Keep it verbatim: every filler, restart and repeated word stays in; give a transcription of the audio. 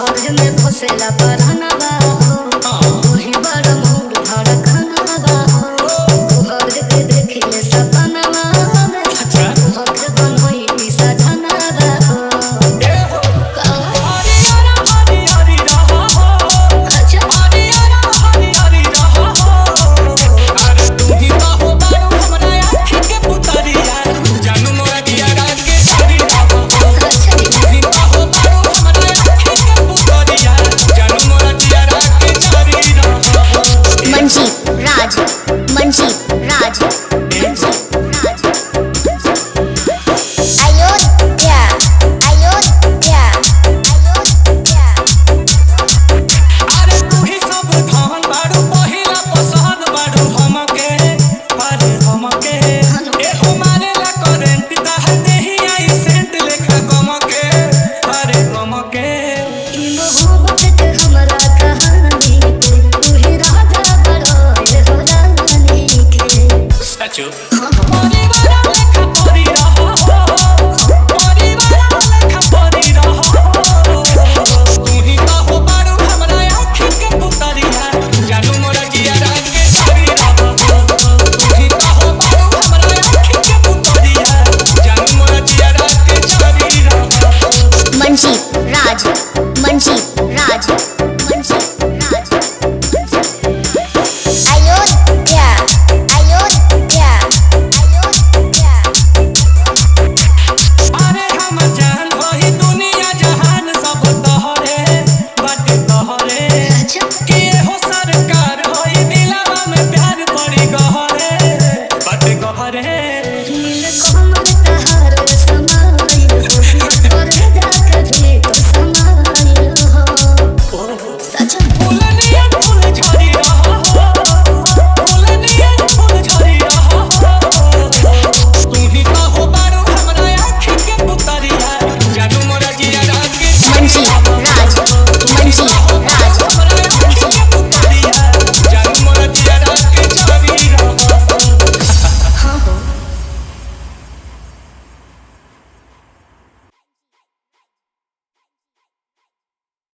घर में घुसेला परानवा तोही बड़ मूड धड़कनवा घर के देखिए सपनवा घर बनोई पिसा धनवा राज मंजीत राज अयोध्या अयोध्या अयोध्या अरे तू ही सब धान बाड़ू पहिला पसंद बाड़ू हमके अरे हमके ए हमारे ला करंट दह देही आई सेंट लेखा गमके अरे गमके ई मोहब्बत के हमरा कहानी तू ही राजा बड़ो ये हो रानी के सचो परिवार लेखा परी रहो परिवार लेखा परी रहो तू ही बाहो बाड़ू हमरा आँख के पुतरिया जानू मोरा जिया रात के छवि रहो तू ही बाहो बाड़ू हमरा आँख के पुतरिया जानू मोरा जिया रात के छवि रहो मंजीत राज।